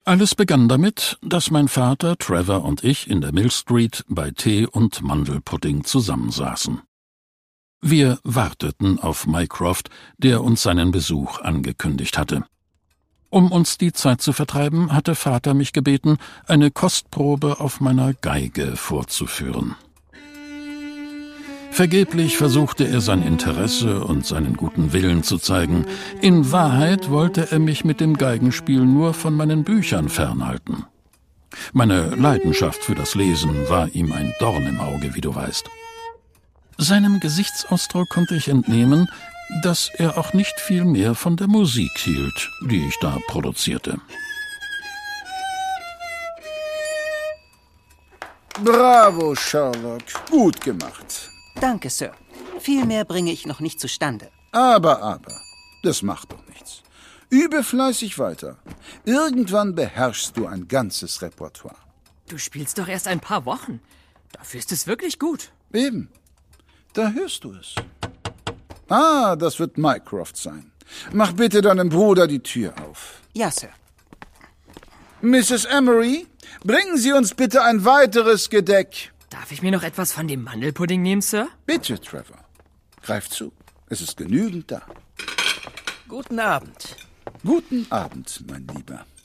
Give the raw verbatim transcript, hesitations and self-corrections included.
Alles begann damit, dass mein Vater, Trevor und ich in der Mill Street bei Tee und Mandelpudding zusammensaßen. Wir warteten auf Mycroft, der uns seinen Besuch angekündigt hatte. Um uns die Zeit zu vertreiben, hatte Vater mich gebeten, eine Kostprobe auf meiner Geige vorzuführen. Vergeblich versuchte er sein Interesse und seinen guten Willen zu zeigen. In Wahrheit wollte er mich mit dem Geigenspiel nur von meinen Büchern fernhalten. Meine Leidenschaft für das Lesen war ihm ein Dorn im Auge, wie du weißt. Seinem Gesichtsausdruck konnte ich entnehmen, dass er auch nicht viel mehr von der Musik hielt, die ich da produzierte. Bravo, Sherlock. Gut gemacht. Danke, Sir. Viel mehr bringe ich noch nicht zustande. Aber, aber, das macht doch nichts. Übe fleißig weiter. Irgendwann beherrschst du ein ganzes Repertoire. Du spielst doch erst ein paar Wochen. Dafür ist es wirklich gut. Eben. Da hörst du es. Ah, das wird Mycroft sein. Mach bitte deinem Bruder die Tür auf. Ja, Sir. Misses Emery, bringen Sie uns bitte ein weiteres Gedeck. Darf ich mir noch etwas von dem Mandelpudding nehmen, Sir? Bitte, Trevor. Greif zu. Es ist genügend da. Guten Abend. Guten Abend, mein Lieber.